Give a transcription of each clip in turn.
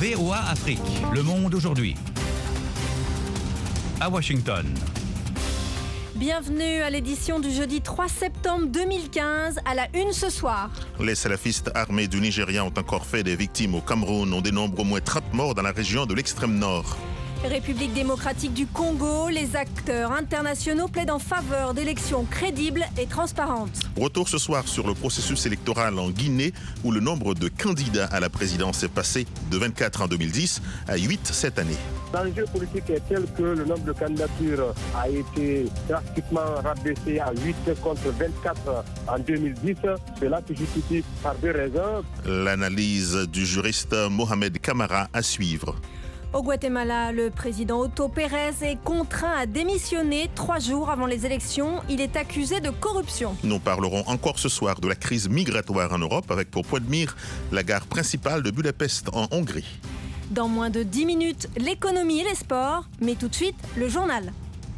VOA Afrique, le monde aujourd'hui. À Washington. Bienvenue à l'édition du jeudi 3 septembre 2015, à la une ce soir. Les salafistes armés du Nigeria ont encore fait des victimes au Cameroun. On dénombre au moins 30 morts dans la région de l'extrême nord. République démocratique du Congo, les acteurs internationaux plaident en faveur d'élections crédibles et transparentes. Retour ce soir sur le processus électoral en Guinée, où le nombre de candidats à la présidence est passé de 24 en 2010 à 8 cette année. L'enjeu politique est tel que le nombre de candidatures a été drastiquement rabaissé à 8 contre 24 en 2010. Cela se justifie par deux raisons. L'analyse du juriste Mohamed Kamara à suivre. Au Guatemala, le président Otto Pérez est contraint à démissionner 3 jours avant les élections. Il est accusé de corruption. Nous parlerons encore ce soir de la crise migratoire en Europe avec pour point de mire la gare principale de Budapest en Hongrie. Dans moins de 10 minutes, l'économie et les sports. Mais tout de suite, le journal.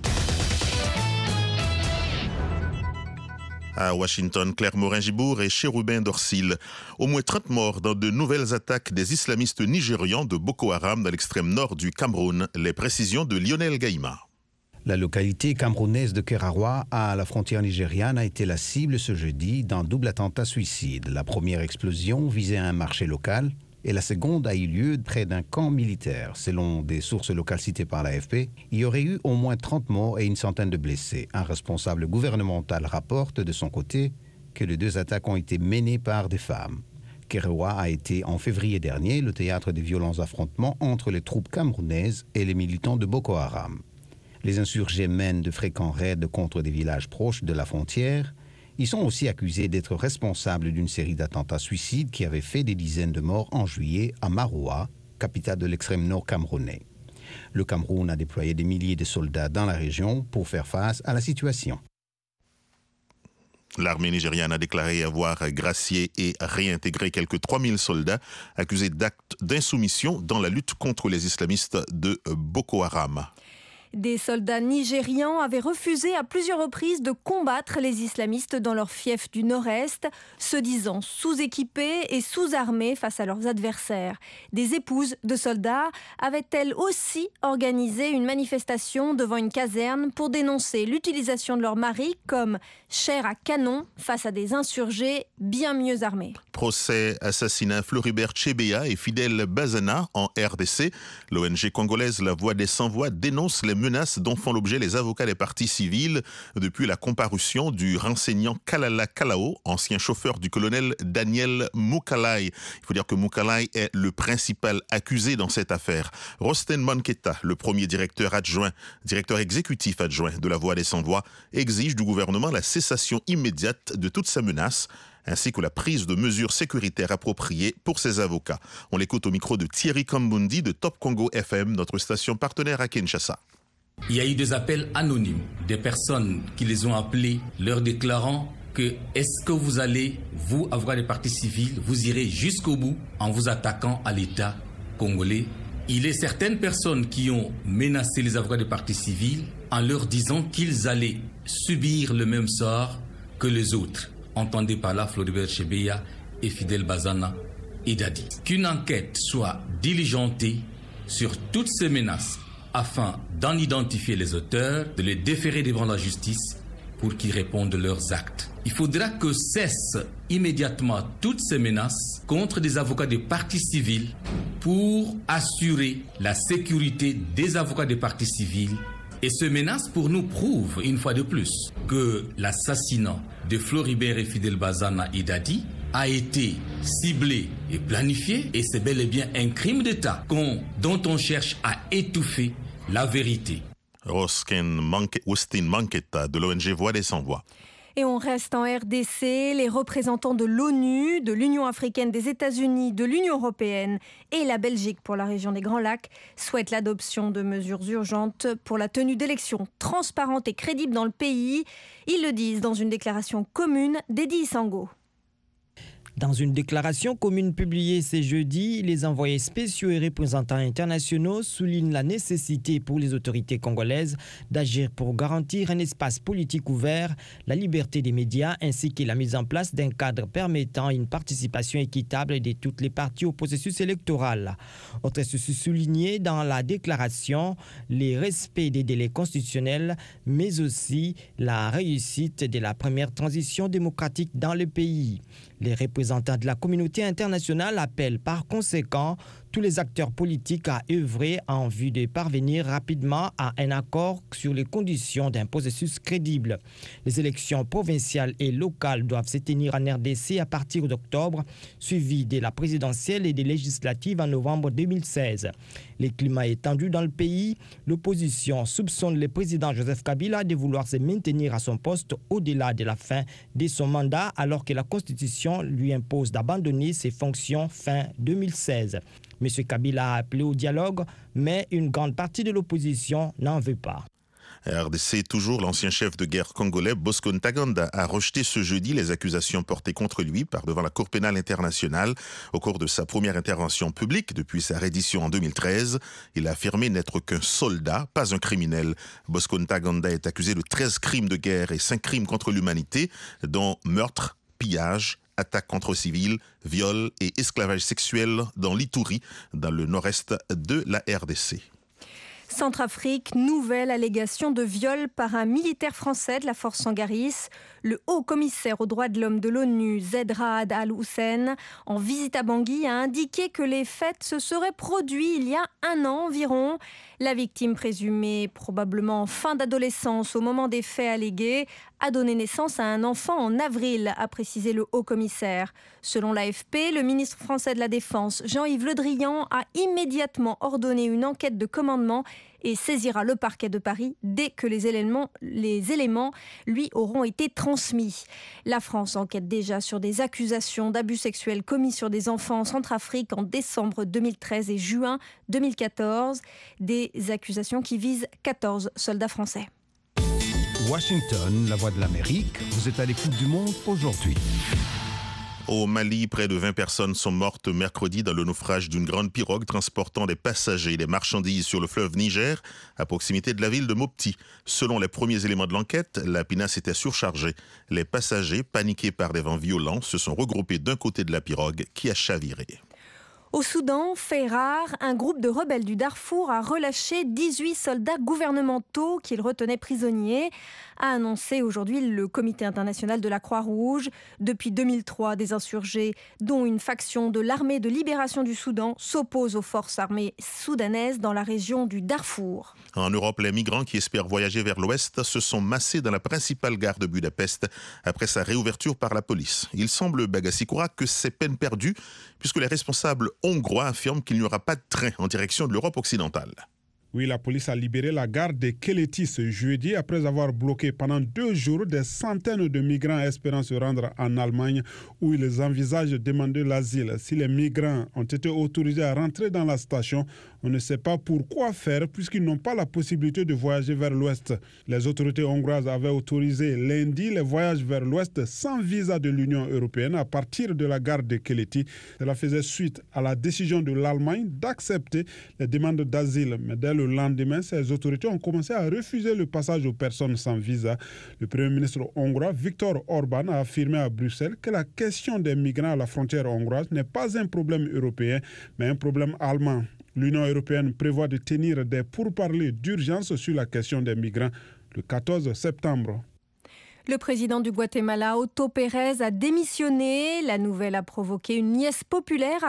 À Washington, Claire Morin-Gibour et Chérubin Dorsil. Au moins 30 morts dans de nouvelles attaques des islamistes nigérians de Boko Haram dans l'extrême nord du Cameroun. Les précisions de Lionel Gaïma. La localité camerounaise de Kerawa, à la frontière nigériane, a été la cible ce jeudi d'un double attentat suicide. La première explosion visait un marché local et la seconde a eu lieu près d'un camp militaire. Selon des sources locales citées par l'AFP, il y aurait eu au moins 30 morts et une centaine de blessés. Un responsable gouvernemental rapporte de son côté que les 2 attaques ont été menées par des femmes. Kerawa a été en février dernier le théâtre des violents affrontements entre les troupes camerounaises et les militants de Boko Haram. Les insurgés mènent de fréquents raids contre des villages proches de la frontière. Ils sont aussi accusés d'être responsables d'une série d'attentats suicides qui avaient fait des dizaines de morts en juillet à Maroua, capitale de l'extrême nord camerounais. Le Cameroun a déployé des milliers de soldats dans la région pour faire face à la situation. L'armée nigériane a déclaré avoir gracié et réintégré quelques 3000 soldats accusés d'actes d'insoumission dans la lutte contre les islamistes de Boko Haram. Des soldats nigérians avaient refusé à plusieurs reprises de combattre les islamistes dans leur fief du nord-est, se disant sous-équipés et sous-armés face à leurs adversaires. Des épouses de soldats avaient-elles aussi organisé une manifestation devant une caserne pour dénoncer l'utilisation de leurs maris comme chair à canon face à des insurgés bien mieux armés. Procès assassinat Floribert Chebeya et Fidel Bazana en RDC. L'ONG congolaise La Voix des Sans-Voix dénonce les menaces dont font l'objet les avocats des partis civils depuis la comparution du renseignant Kalala Kalao, ancien chauffeur du colonel Daniel Moukalai. Il faut dire que Moukalai est le principal accusé dans cette affaire. Rosten Manketa, le premier directeur exécutif adjoint de La Voix des Sans-Voix, exige du gouvernement la cessation immédiate de toute sa menace, ainsi que la prise de mesures sécuritaires appropriées pour ses avocats. On l'écoute au micro de Thierry Kambundi de Top Congo FM, notre station partenaire à Kinshasa. Il y a eu des appels anonymes, des personnes qui les ont appelés, leur déclarant que est-ce que vous allez, vous, avocats des partis civils, vous irez jusqu'au bout en vous attaquant à l'État congolais. Il est certaines personnes qui ont menacé les avocats des partis civils en leur disant qu'ils allaient subir le même sort que les autres. Entendez par là Floribert Chebeya et Fidel Bazana et Dadi. Qu'une enquête soit diligentée sur toutes ces menaces afin d'en identifier les auteurs, de les déférer devant la justice pour qu'ils répondent de leurs actes. Il faudra que cessent immédiatement toutes ces menaces contre des avocats des partis civils pour assurer la sécurité des avocats des partis civils. Et ces menaces pour nous prouvent une fois de plus que l'assassinat de Floribert et Fidel Bazana et Dadi a été ciblé et planifié, et c'est bel et bien un crime d'État dont on cherche à étouffer la vérité. Austin Manketa de l'ONG Voix des Sans-Voix. Et on reste en RDC. Les représentants de l'ONU, de l'Union africaine, des États-Unis, de l'Union européenne et la Belgique pour la région des Grands Lacs souhaitent l'adoption de mesures urgentes pour la tenue d'élections transparentes et crédibles dans le pays. Ils le disent dans une déclaration commune d'Edi Sango. Dans une déclaration commune publiée ce jeudi, les envoyés spéciaux et représentants internationaux soulignent la nécessité pour les autorités congolaises d'agir pour garantir un espace politique ouvert, la liberté des médias ainsi que la mise en place d'un cadre permettant une participation équitable de toutes les parties au processus électoral. Autre souci souligné dans la déclaration, le respect des délais constitutionnels, mais aussi la réussite de la première transition démocratique dans le pays. Les représentants de la communauté internationale appellent par conséquent tous les acteurs politiques à œuvrer en vue de parvenir rapidement à un accord sur les conditions d'un processus crédible. Les élections provinciales et locales doivent se tenir en RDC à partir d'octobre, suivies de la présidentielle et des législatives en novembre 2016. Le climat est tendu dans le pays. L'opposition soupçonne le président Joseph Kabila de vouloir se maintenir à son poste au-delà de la fin de son mandat, alors que la Constitution lui impose d'abandonner ses fonctions fin 2016. M. Kabila a appelé au dialogue, mais une grande partie de l'opposition n'en veut pas. RDC, toujours, l'ancien chef de guerre congolais Bosco Ntaganda a rejeté ce jeudi les accusations portées contre lui par devant la Cour pénale internationale. Au cours de sa première intervention publique depuis sa reddition en 2013, il a affirmé n'être qu'un soldat, pas un criminel. Bosco Ntaganda est accusé de 13 crimes de guerre et 5 crimes contre l'humanité, dont meurtre, pillage, attaques contre civils, viol et esclavage sexuel dans l'Ituri, dans le nord-est de la RDC. Centrafrique, nouvelle allégation de viol par un militaire français de la force Sangaris. Le haut-commissaire aux droits de l'homme de l'ONU, Zeid Ra'ad Al-Hussein, en visite à Bangui, a indiqué que les faits se seraient produits il y a 1 an environ. La victime présumée, probablement en fin d'adolescence au moment des faits allégués, a donné naissance à un enfant en avril, a précisé le haut-commissaire. Selon l'AFP, le ministre français de la Défense, Jean-Yves Le Drian, a immédiatement ordonné une enquête de commandement et saisira le parquet de Paris dès que les éléments lui auront été transmis. La France enquête déjà sur des accusations d'abus sexuels commis sur des enfants en Centrafrique en décembre 2013 et juin 2014. Des accusations qui visent 14 soldats français. Washington, la voix de l'Amérique, vous êtes à l'écoute du monde aujourd'hui. Au Mali, près de 20 personnes sont mortes mercredi dans le naufrage d'une grande pirogue transportant des passagers et des marchandises sur le fleuve Niger, à proximité de la ville de Mopti. Selon les premiers éléments de l'enquête, la pinasse était surchargée. Les passagers, paniqués par des vents violents, se sont regroupés d'un côté de la pirogue qui a chaviré. Au Soudan, fait rare, un groupe de rebelles du Darfour a relâché 18 soldats gouvernementaux qu'il retenait prisonniers, a annoncé aujourd'hui le Comité international de la Croix-Rouge. Depuis 2003, des insurgés, dont une faction de l'armée de libération du Soudan, s'opposent aux forces armées soudanaises dans la région du Darfour. En Europe, les migrants qui espèrent voyager vers l'ouest se sont massés dans la principale gare de Budapest après sa réouverture par la police. Il semble, Bagassi-Koura, que c'est peine perdue, puisque les responsables hongrois affirment qu'il n'y aura pas de train en direction de l'Europe occidentale. Oui, la police a libéré la gare de Keleti ce jeudi après avoir bloqué pendant 2 jours des centaines de migrants espérant se rendre en Allemagne où ils envisagent de demander l'asile. Si les migrants ont été autorisés à rentrer dans la station, on ne sait pas pourquoi faire puisqu'ils n'ont pas la possibilité de voyager vers l'ouest. Les autorités hongroises avaient autorisé lundi les voyages vers l'ouest sans visa de l'Union européenne à partir de la gare de Keleti. Cela faisait suite à la décision de l'Allemagne d'accepter les demandes d'asile. Mais dès le lendemain, ces autorités ont commencé à refuser le passage aux personnes sans visa. Le Premier ministre hongrois Viktor Orban a affirmé à Bruxelles que la question des migrants à la frontière hongroise n'est pas un problème européen, mais un problème allemand. L'Union européenne prévoit de tenir des pourparlers d'urgence sur la question des migrants le 14 septembre. Le président du Guatemala, Otto Pérez, a démissionné. La nouvelle a provoqué une liesse populaire à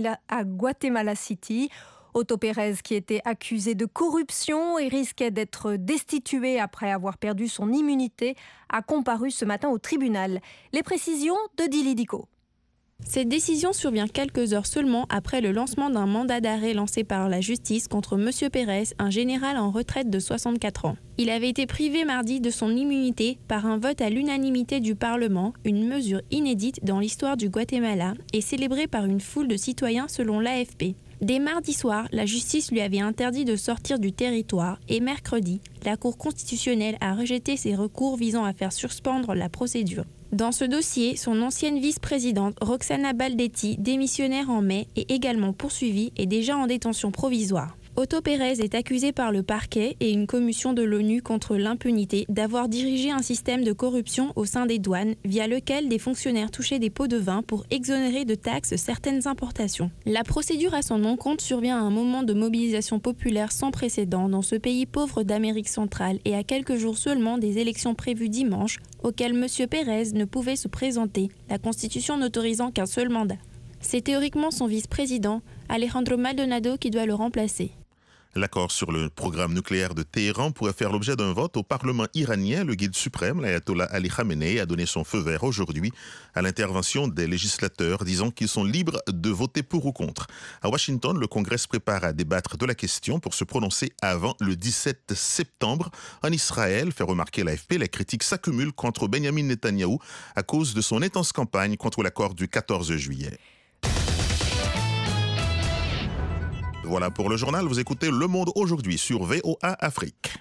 Guatemala City. Otto Pérez, qui était accusé de corruption et risquait d'être destitué après avoir perdu son immunité, a comparu ce matin au tribunal. Les précisions de Dili Diko. Cette décision survient quelques heures seulement après le lancement d'un mandat d'arrêt lancé par la justice contre M. Pérez, un général en retraite de 64 ans. Il avait été privé mardi de son immunité par un vote à l'unanimité du Parlement, une mesure inédite dans l'histoire du Guatemala et célébrée par une foule de citoyens selon l'AFP. Dès mardi soir, la justice lui avait interdit de sortir du territoire et mercredi, la Cour constitutionnelle a rejeté ses recours visant à faire suspendre la procédure. Dans ce dossier, son ancienne vice-présidente Roxana Baldetti, démissionnaire en mai, est également poursuivie et déjà en détention provisoire. Otto Pérez est accusé par le parquet et une commission de l'ONU contre l'impunité d'avoir dirigé un système de corruption au sein des douanes via lequel des fonctionnaires touchaient des pots de vin pour exonérer de taxes certaines importations. La procédure à son encontre survient à un moment de mobilisation populaire sans précédent dans ce pays pauvre d'Amérique centrale et à quelques jours seulement des élections prévues dimanche auxquelles M. Pérez ne pouvait se présenter, la Constitution n'autorisant qu'un seul mandat. C'est théoriquement son vice-président, Alejandro Maldonado, qui doit le remplacer. L'accord sur le programme nucléaire de Téhéran pourrait faire l'objet d'un vote au Parlement iranien. Le guide suprême, l'ayatollah Ali Khamenei, a donné son feu vert aujourd'hui à l'intervention des législateurs, disant qu'ils sont libres de voter pour ou contre. À Washington, le Congrès se prépare à débattre de la question pour se prononcer avant le 17 septembre. En Israël, fait remarquer l'AFP, les critiques s'accumulent contre Benjamin Netanyahou à cause de son intense campagne contre l'accord du 14 juillet. Voilà pour le journal, vous écoutez Le Monde aujourd'hui sur VOA Afrique.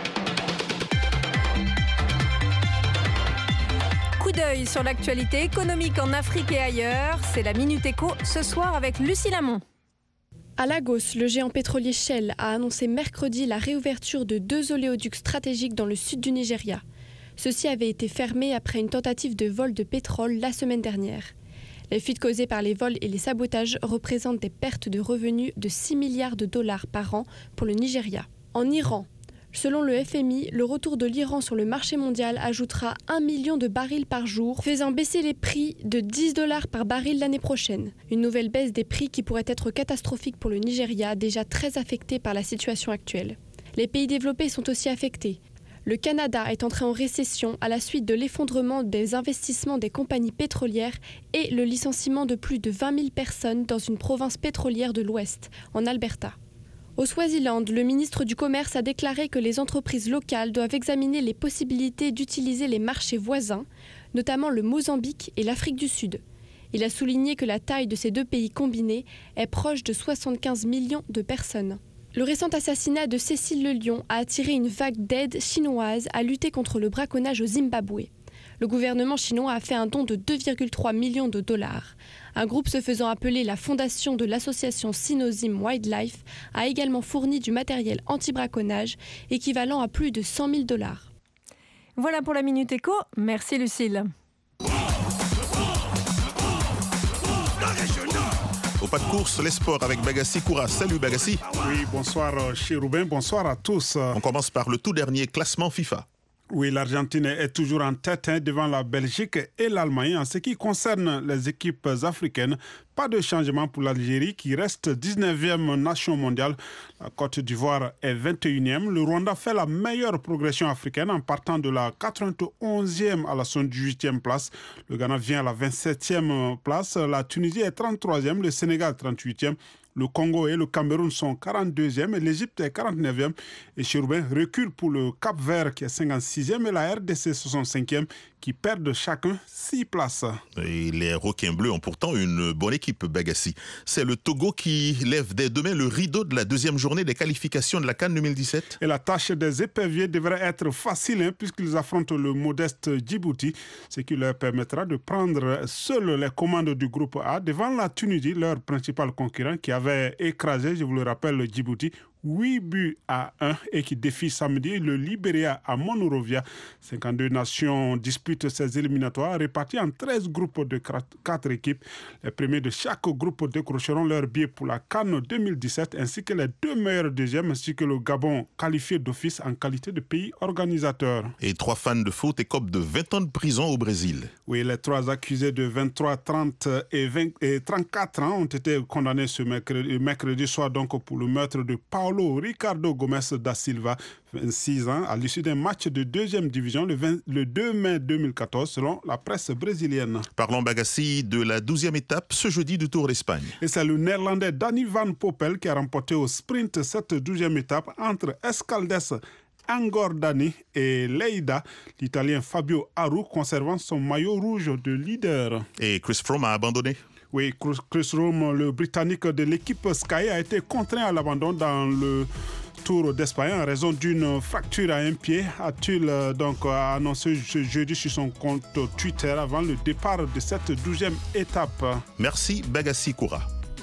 Coup d'œil sur l'actualité économique en Afrique et ailleurs, c'est la Minute Éco ce soir avec Lucie Lamont. À Lagos, le géant pétrolier Shell a annoncé mercredi la réouverture de 2 oléoducs stratégiques dans le sud du Nigeria. Ceux-ci avaient été fermés après une tentative de vol de pétrole la semaine dernière. Les fuites causées par les vols et les sabotages représentent des pertes de revenus de 6 milliards de dollars par an pour le Nigeria. En Iran, selon le FMI, le retour de l'Iran sur le marché mondial ajoutera 1 million de barils par jour, faisant baisser les prix de 10 dollars par baril l'année prochaine. Une nouvelle baisse des prix qui pourrait être catastrophique pour le Nigeria, déjà très affecté par la situation actuelle. Les pays développés sont aussi affectés. Le Canada est entré en récession à la suite de l'effondrement des investissements des compagnies pétrolières et le licenciement de plus de 20 000 personnes dans une province pétrolière de l'Ouest, en Alberta. Au Swaziland, le ministre du Commerce a déclaré que les entreprises locales doivent examiner les possibilités d'utiliser les marchés voisins, notamment le Mozambique et l'Afrique du Sud. Il a souligné que la taille de ces 2 pays combinés est proche de 75 millions de personnes. Le récent assassinat de Cécile Le Lion a attiré une vague d'aide chinoise à lutter contre le braconnage au Zimbabwe. Le gouvernement chinois a fait un don de 2,3 millions de dollars. Un groupe se faisant appeler la fondation de l'association Sinozim Wildlife a également fourni du matériel anti-braconnage équivalent à plus de 100 000 dollars. Voilà pour la Minute Éco. Merci Lucille. Au pas de course, les sports avec Bagassi Koura. Salut Bagassi. Oui, bonsoir Chérubin, bonsoir à tous. On commence par le tout dernier classement FIFA. Oui, l'Argentine est toujours en tête devant la Belgique et l'Allemagne. En ce qui concerne les équipes africaines, pas de changement pour l'Algérie qui reste 19e nation mondiale. La Côte d'Ivoire est 21e. Le Rwanda fait la meilleure progression africaine en partant de la 91e à la 78e place. Le Ghana vient à la 27e place. La Tunisie est 33e, le Sénégal 38e. Le Congo et le Cameroun sont 42e et l'Égypte est 49e. Et Chérubin recule pour le Cap-Vert qui est 56e et la RDC 65e qui perdent chacun 6 places. Et les requins bleus ont pourtant une bonne équipe, Bagassi. C'est le Togo qui lève dès demain le rideau de la deuxième journée des qualifications de la CAN 2017. Et la tâche des éperviers devrait être facile puisqu'ils affrontent le modeste Djibouti, ce qui leur permettra de prendre seuls les commandes du groupe A devant la Tunisie, leur principal concurrent qui avait écrasé, je vous le rappelle, le Djibouti 8-1 et qui défie samedi le Libéria à Monrovia. 52 nations disputent ces éliminatoires répartis en 13 groupes de 4 équipes. Les premiers de chaque groupe décrocheront leur billet pour la CAN 2017 ainsi que les 2 meilleurs deuxièmes ainsi que le Gabon qualifié d'office en qualité de pays organisateur. Et 3 fans de foot écopent de 20 ans de prison au Brésil. Oui, les 3 accusés de 23, 30 et 34 ans ont été condamnés ce mercredi soir donc pour le meurtre de Paulo Ricardo Gomes da Silva, 26 ans, à l'issue d'un match de 2e division le 2 mai 2014, selon la presse brésilienne. Parlons, Bagassi, de la 12e étape ce jeudi du Tour d'Espagne. Et c'est le Néerlandais Danny Van Poppel qui a remporté au sprint cette 12e étape entre Escaldes, Angordani et Leida, l'Italien Fabio Aru conservant son maillot rouge de leader. Et Chris Froome a abandonné. Oui, Chris Froome, le Britannique de l'équipe Sky, a été contraint à l'abandon dans le Tour d'Espagne en raison d'une fracture à un pied, a-t-il donc annoncé ce jeudi sur son compte Twitter avant le départ de cette 12e étape. Merci Bagassi Koura.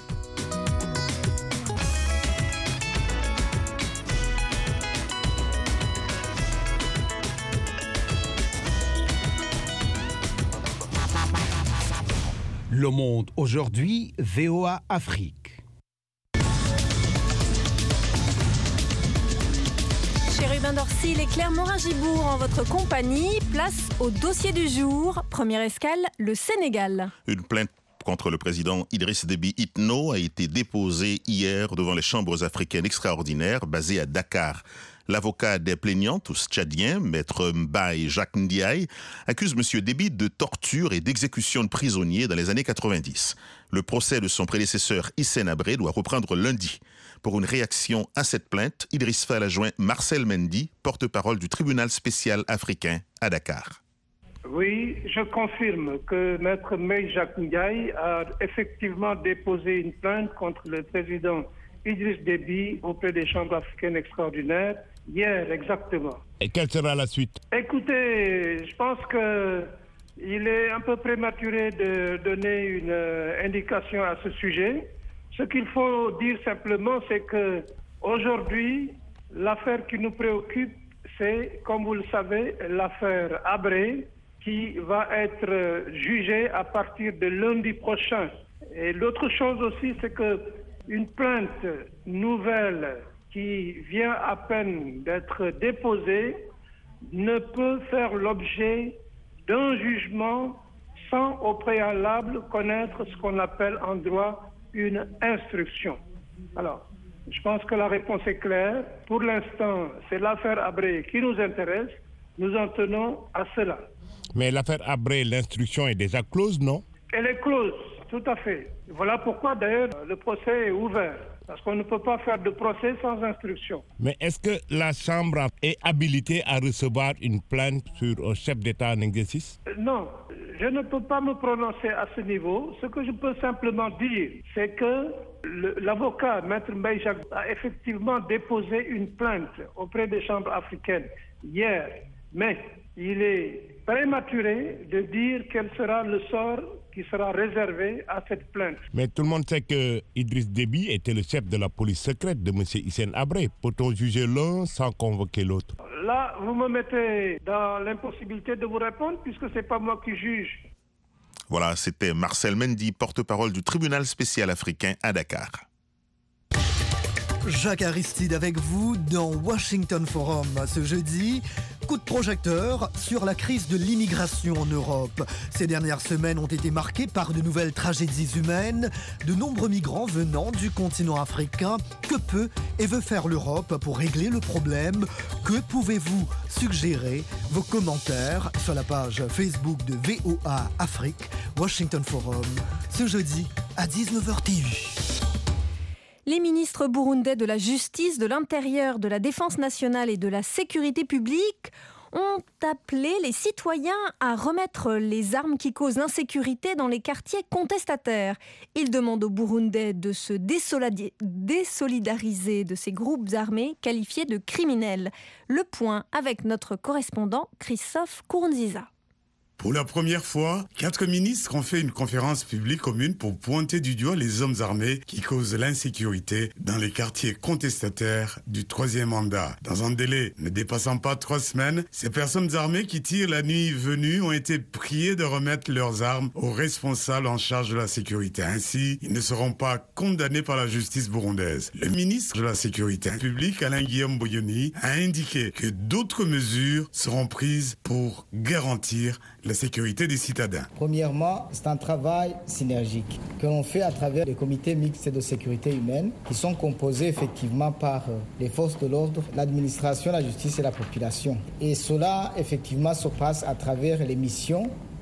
Le Monde aujourd'hui, VOA Afrique. Chérubin Dorsil et Claire Morin-Gibourg en votre compagnie. Place au dossier du jour. Première escale, le Sénégal. Une plainte contre le président Idriss Déby Itno a été déposée hier devant les chambres africaines extraordinaires basées à Dakar. L'avocat des plaignants, tous tchadiens, maître Mbaye Jacques Ndiaye, accuse M. Déby de torture et d'exécution de prisonniers dans les années 90. Le procès de son prédécesseur Hissène Habré doit reprendre lundi. Pour une réaction à cette plainte, Idriss Fall a joint Marcel Mendy, porte-parole du tribunal spécial africain à Dakar. Oui, je confirme que maître Mbaye Jacques Ndiaye a effectivement déposé une plainte contre le président Idriss Déby auprès des chambres africaines extraordinaires. Hier, exactement. Et quelle sera la suite? Écoutez, je pense qu'il est un peu prématuré de donner une indication à ce sujet. Ce qu'il faut dire simplement, c'est que aujourd'hui, l'affaire qui nous préoccupe, c'est, comme vous le savez, l'affaire Habré, qui va être jugée à partir de lundi prochain. Et l'autre chose aussi, c'est que une plainte nouvelle qui vient à peine d'être déposée ne peut faire l'objet d'un jugement sans au préalable connaître ce qu'on appelle en droit une instruction. Alors, je pense que la réponse est claire. Pour l'instant, c'est l'affaire Habré qui nous intéresse. Nous en tenons à cela. Mais l'affaire Habré, l'instruction est déjà close, non? Elle est close, tout à fait. Voilà pourquoi d'ailleurs le procès est ouvert. Parce qu'on ne peut pas faire de procès sans instruction. Mais est-ce que la Chambre est habilitée à recevoir une plainte sur un chef d'État en exercice? Non, je ne peux pas me prononcer à ce niveau. Ce que je peux simplement dire, c'est que l'avocat, Maître Mbaye Jacques, a effectivement déposé une plainte auprès des chambres africaines hier. Mais il est prématuré de dire quel sera le sort qui sera réservé à cette plainte. Mais tout le monde sait que Idriss Déby était le chef de la police secrète de M. Hissène Habré. Peut-on juger l'un sans convoquer l'autre? Là, vous me mettez dans l'impossibilité de vous répondre puisque ce n'est pas moi qui juge. Voilà, c'était Marcel Mendy, porte-parole du tribunal spécial africain à Dakar. Jacques Aristide avec vous dans Washington Forum ce jeudi. Coup de projecteur sur la crise de l'immigration en Europe. Ces dernières semaines ont été marquées par de nouvelles tragédies humaines. De nombreux migrants venant du continent africain. Que peut et veut faire l'Europe pour régler le problème? Que pouvez-vous suggérer? Vos commentaires sur la page Facebook de VOA Afrique, Washington Forum, ce jeudi à 19h TU. Les ministres burundais de la Justice, de l'Intérieur, de la Défense nationale et de la Sécurité publique ont appelé les citoyens à remettre les armes qui causent l'insécurité dans les quartiers contestataires. Ils demandent aux Burundais de se désolidariser de ces groupes armés qualifiés de criminels. Le point avec notre correspondant Christophe Kourunziza. Pour la première fois, 4 ministres ont fait une conférence publique commune pour pointer du doigt les hommes armés qui causent l'insécurité dans les quartiers contestataires du 3e mandat. Dans un délai ne dépassant pas 3 semaines, ces personnes armées qui tirent la nuit venue ont été priées de remettre leurs armes aux responsables en charge de la sécurité. Ainsi, ils ne seront pas condamnés par la justice burundaise. Le ministre de la Sécurité publique, Alain-Guillaume Boyoni, a indiqué que d'autres mesures seront prises pour garantir la sécurité des citadins. Premièrement, c'est un travail synergique que l'on fait à travers les comités mixtes de sécurité humaine qui sont composés effectivement par les forces de l'ordre, l'administration, la justice et la population. Et cela effectivement se passe à travers les missions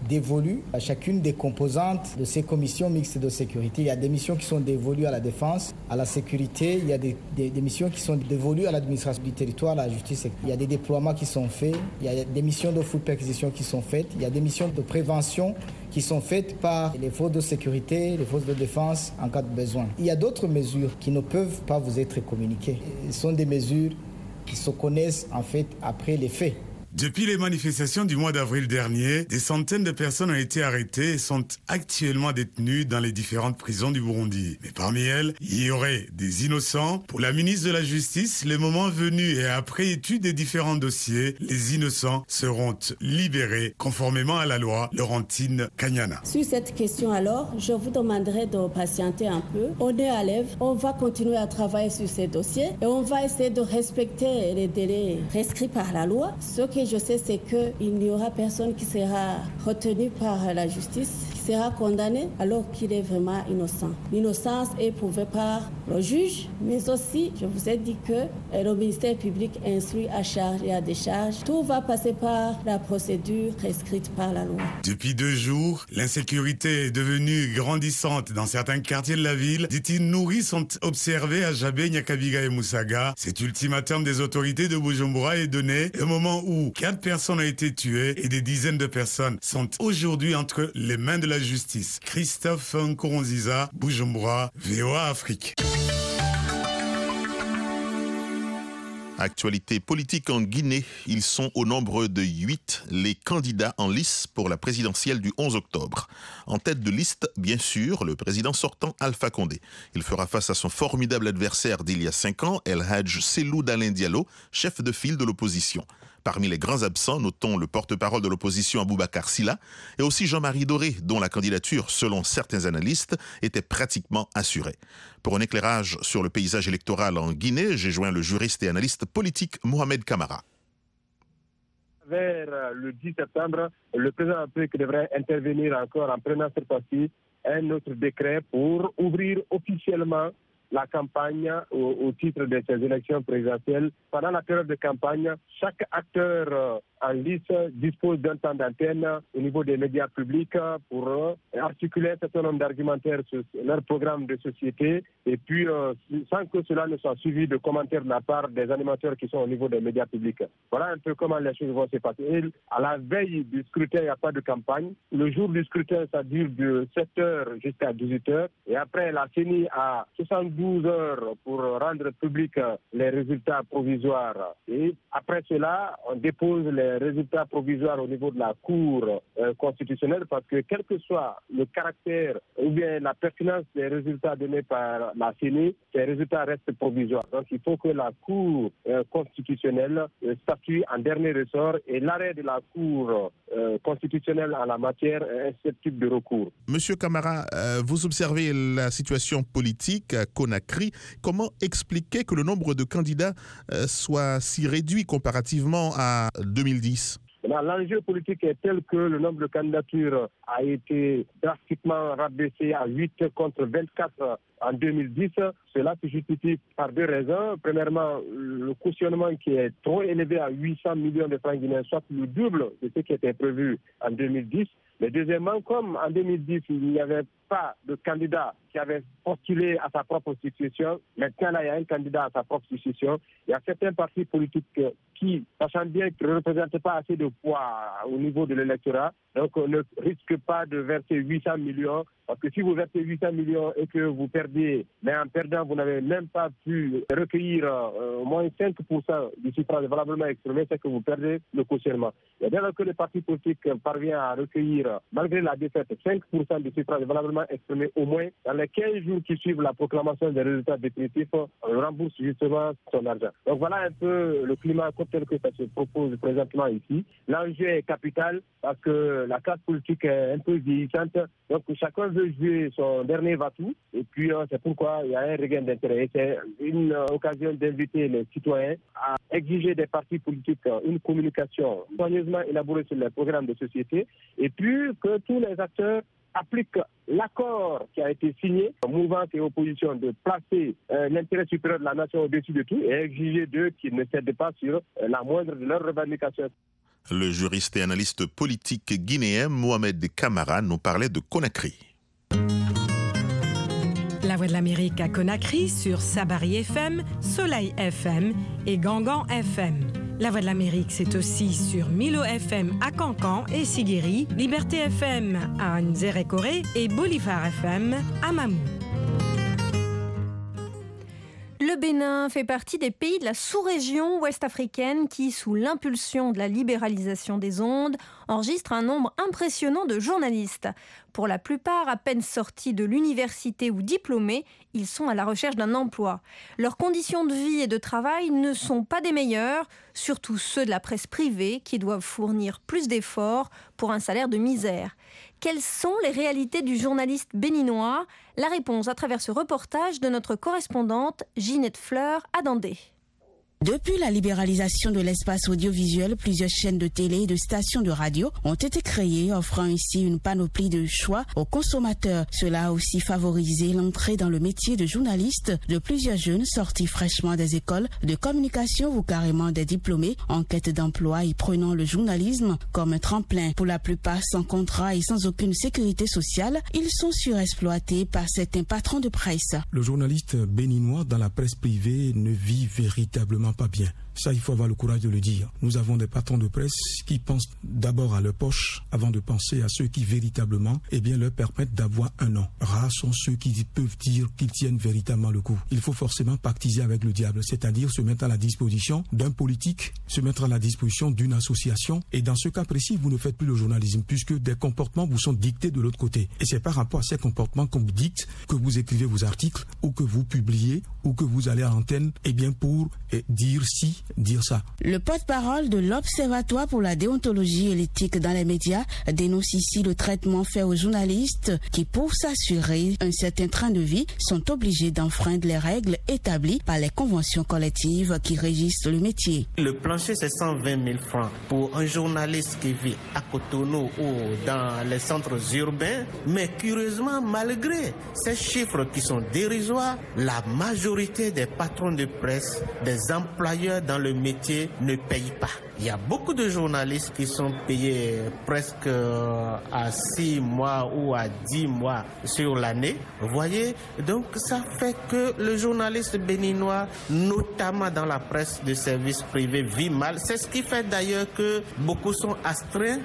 dévolues à chacune des composantes de ces commissions mixtes de sécurité. Il y a des missions qui sont dévolues à la défense, à la sécurité, il y a des missions qui sont dévolues à l'administration du territoire, à la justice. Il y a des déploiements qui sont faits, il y a des missions de full perquisition qui sont faites, il y a des missions de prévention qui sont faites par les forces de sécurité, les forces de défense en cas de besoin. Il y a d'autres mesures qui ne peuvent pas vous être communiquées. Ce sont des mesures qui se connaissent en fait après les faits. Depuis les manifestations du mois d'avril dernier, des centaines de personnes ont été arrêtées et sont actuellement détenues dans les différentes prisons du Burundi. Mais parmi elles, il y aurait des innocents. Pour la ministre de la Justice, le moment venu et après étude des différents dossiers, les innocents seront libérés conformément à la loi. Laurentine Kanyana. Sur cette question alors, je vous demanderai de patienter un peu. On est à l'œuvre, on va continuer à travailler sur ces dossiers et on va essayer de respecter les délais prescrits par la loi. Ce que je sais, c'est qu'il n'y aura personne qui sera retenu par la justice, qui sera condamné alors qu'il est vraiment innocent. L'innocence est prouvée par le juge, mais aussi, je vous ai dit que le ministère public instruit à charge et à décharge. Tout va passer par la procédure prescrite par la loi. Depuis 2 jours, l'insécurité est devenue grandissante dans certains quartiers de la ville. Des tirs nourris sont observés à Jabé, Nyakabiga et Moussaga. Cet ultimatum des autorités de Bujumbura est donné au moment où 4 personnes ont été tuées et des dizaines de personnes sont aujourd'hui entre les mains de la justice. Christophe Nkurunziza, Bujumbura, VOA Afrique. Actualité politique en Guinée, ils sont au nombre de 8 les candidats en lice pour la présidentielle du 11 octobre. En tête de liste, bien sûr, le président sortant Alpha Condé. Il fera face à son formidable adversaire d'il y a 5 ans, El Hadj Cellou Dalein Diallo, chef de file de l'opposition. Parmi les grands absents, notons le porte-parole de l'opposition Aboubacar Silla et aussi Jean-Marie Doré, dont la candidature, selon certains analystes, était pratiquement assurée. Pour un éclairage sur le paysage électoral en Guinée, j'ai joint le juriste et analyste politique Mohamed Kamara. Vers le 10 septembre, le président de la République devrait intervenir encore en prenant cette fois-ci un autre décret pour ouvrir officiellement la campagne au titre de ces élections présidentielles. Pendant la période de campagne, chaque acteur en lice dispose d'un temps d'antenne au niveau des médias publics pour articuler un certain nombre d'argumentaires sur leur programme de société et puis sans que cela ne soit suivi de commentaires de la part des animateurs qui sont au niveau des médias publics. Voilà un peu comment les choses vont se passer. Et à la veille du scrutin, il n'y a pas de campagne. Le jour du scrutin, ça dure de 7h jusqu'à 18h. Et après, la CENI a 72 heures pour rendre public les résultats provisoires. Et après cela, on dépose les résultats provisoires au niveau de la Cour constitutionnelle parce que quel que soit le caractère ou bien la pertinence des résultats donnés par la CENI, ces résultats restent provisoires. Donc il faut que la Cour constitutionnelle statue en dernier ressort et l'arrêt de la Cour constitutionnelle en la matière est susceptible de recours. Monsieur Kamara, vous observez la situation politique à Conakry. Comment expliquer que le nombre de candidats soit si réduit comparativement à 2010? L'enjeu politique est tel que le nombre de candidatures a été drastiquement rabaissé à 8 contre 24 en 2010. Cela se justifie par 2 raisons. Premièrement, le cautionnement qui est trop élevé à 800 millions de francs guinéens, soit le double de ce qui était prévu en 2010. Mais deuxièmement, comme en 2010, il n'y avait pas de candidat qui avait postulé à sa propre succession, maintenant là, il y a un candidat à sa propre succession. Il y a certains partis politiques qui, sachant bien qu'ils ne représentent pas assez de poids au niveau de l'électorat, donc on ne risque pas de verser 800 millions. Parce que si vous versez 800 millions et que vous perdez, mais en perdant, vous n'avez même pas pu recueillir au moins 5% du suffrage valablement exprimé, c'est que vous perdez le cautionnement. Et dès lors que le parti politique parvient à recueillir, malgré la défaite, 5% du suffrage valablement exprimé au moins, dans les 15 jours qui suivent la proclamation des résultats définitifs, on rembourse justement son argent. Donc voilà un peu le climat tel que ça se propose présentement ici. L'enjeu est capital parce que la classe politique est un peu vieillissante, donc chacun veut jouer son dernier va-tout, et puis c'est pourquoi il y a un regain d'intérêt. C'est une occasion d'inviter les citoyens à exiger des partis politiques une communication soigneusement élaborée sur les programmes de société, et puis que tous les acteurs appliquent l'accord qui a été signé, mouvement et opposition, de placer l'intérêt supérieur de la nation au-dessus de tout et exiger d'eux qu'ils ne cèdent pas sur la moindre de leurs revendications. Le juriste et analyste politique guinéen Mohamed Camara nous parlait de Conakry. La Voix de l'Amérique à Conakry sur Sabari FM, Soleil FM et Gangan FM. La Voix de l'Amérique, c'est aussi sur Milo FM à Cancan et Siguiri, Liberté FM à Nzérékoré et Bolivar FM à Mamou. Le Bénin fait partie des pays de la sous-région ouest-africaine qui, sous l'impulsion de la libéralisation des ondes, enregistre un nombre impressionnant de journalistes. Pour la plupart, à peine sortis de l'université ou diplômés, ils sont à la recherche d'un emploi. Leurs conditions de vie et de travail ne sont pas des meilleures, surtout ceux de la presse privée qui doivent fournir plus d'efforts pour un salaire de misère. Quelles sont les réalités du journaliste béninois ? La réponse à travers ce reportage de notre correspondante Ginette Fleur à Dandé. Depuis la libéralisation de l'espace audiovisuel, plusieurs chaînes de télé et de stations de radio ont été créées, offrant ainsi une panoplie de choix aux consommateurs. Cela a aussi favorisé l'entrée dans le métier de journaliste de plusieurs jeunes sortis fraîchement des écoles de communication ou carrément des diplômés en quête d'emploi et prenant le journalisme comme un tremplin. Pour la plupart sans contrat et sans aucune sécurité sociale, ils sont surexploités par certains patrons de presse. Le journaliste béninois dans la presse privée ne vit véritablement pas bien. Ça, il faut avoir le courage de le dire. Nous avons des patrons de presse qui pensent d'abord à leur poche avant de penser à ceux qui véritablement leur permettent d'avoir un nom. Rares sont ceux qui peuvent dire qu'ils tiennent véritablement le coup. Il faut forcément pactiser avec le diable, c'est-à-dire se mettre à la disposition d'un politique, se mettre à la disposition d'une association. Et dans ce cas précis, vous ne faites plus le journalisme puisque des comportements vous sont dictés de l'autre côté. Et c'est par rapport à ces comportements qu'on vous dicte que vous écrivez vos articles ou que vous publiez ou que vous allez à l'antenne pour dire ci, dire ça. Le porte-parole de l'Observatoire pour la déontologie et l'éthique dans les médias dénonce ici le traitement fait aux journalistes qui, pour s'assurer un certain train de vie, sont obligés d'enfreindre les règles établies par les conventions collectives qui régissent le métier. Le plancher, c'est 120 000 francs pour un journaliste qui vit à Cotonou ou dans les centres urbains. Mais curieusement, malgré ces chiffres qui sont dérisoires, la majorité des patrons de presse, des employeurs dans le métier ne payent pas. Il y a beaucoup de journalistes qui sont payés presque à 6 mois ou à 10 mois sur l'année. Vous voyez, donc ça fait que le journaliste béninois, notamment dans la presse de service privé, vit mal. C'est ce qui fait d'ailleurs que beaucoup sont astreints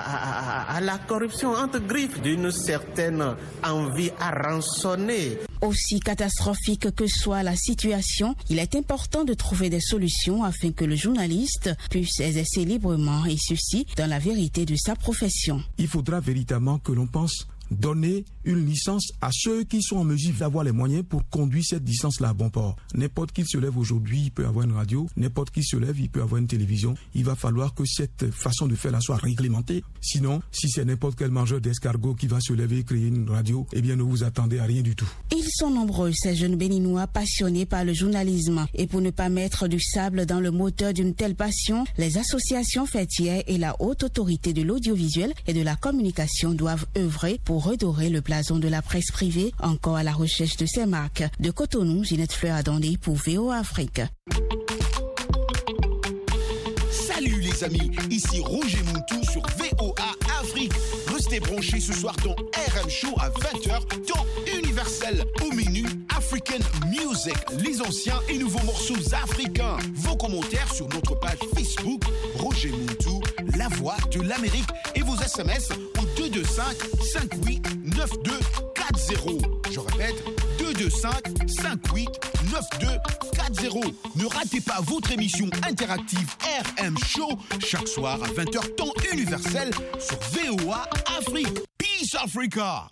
à la corruption entre griffes d'une certaine envie à rançonner. Aussi catastrophique que soit la situation, il est important de trouver des solutions afin que le journaliste puisse exercer librement et ceci dans la vérité de sa profession. Il faudra véritablement que l'on pense donner une licence à ceux qui sont en mesure d'avoir les moyens pour conduire cette licence-là à bon port. N'importe qui se lève aujourd'hui, il peut avoir une radio. N'importe qui se lève, il peut avoir une télévision. Il va falloir que cette façon de faire-là soit réglementée. Sinon, si c'est n'importe quel mangeur d'escargot qui va se lever et créer une radio, ne vous attendez à rien du tout. Ils sont nombreux, ces jeunes béninois passionnés par le journalisme. Et pour ne pas mettre du sable dans le moteur d'une telle passion, les associations fêtières et la haute autorité de l'audiovisuel et de la communication doivent œuvrer pour redorer le blason de la presse privée, encore à la recherche de ces marques. De Cotonou, Ginette Fleur à Dandé pour VOA Afrique. Salut les amis, ici Roger Moutou sur VOA Afrique. Restez branchés ce soir dans RM Show à 20h, temps universel. Au menu African Music, les anciens et nouveaux morceaux africains. Vos commentaires sur notre page Facebook, Roger Moutou, la voix de l'Amérique. Et vos SMS au 225 58 9240. Je répète, 225 58 9240. Ne ratez pas votre émission interactive RM Show chaque soir à 20h temps universel sur VOA Afrique. Peace Africa.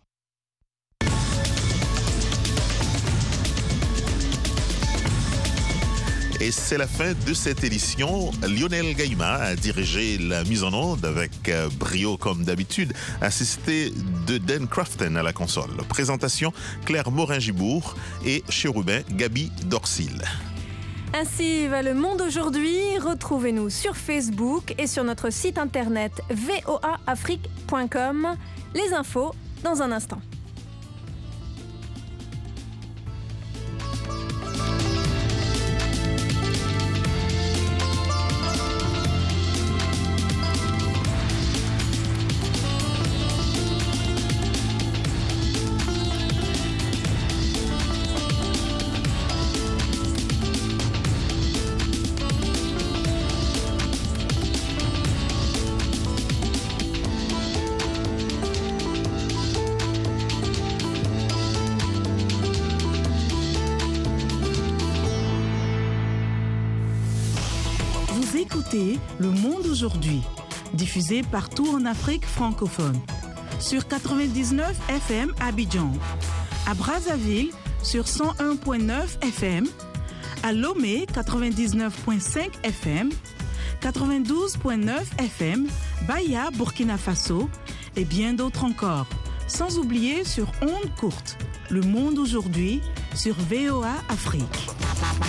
Et c'est la fin de cette édition. Lionel Gaïma a dirigé la mise en onde avec brio comme d'habitude, assisté de Dan Crafton à la console. Présentation Claire Morin-Gibourg et Chérubin Gabi Dorsil. Ainsi va le monde aujourd'hui. Retrouvez-nous sur Facebook et sur notre site internet voaafrique.com. Les infos dans un instant. écoutez Le Monde aujourd'hui, diffusé partout en Afrique francophone. Sur 99 FM à Abidjan, à Brazzaville sur 101.9 FM, à Lomé 99.5 FM, 92.9 FM, Baya, Burkina Faso et bien d'autres encore. Sans oublier sur ondes courtes, Le Monde aujourd'hui sur VOA Afrique.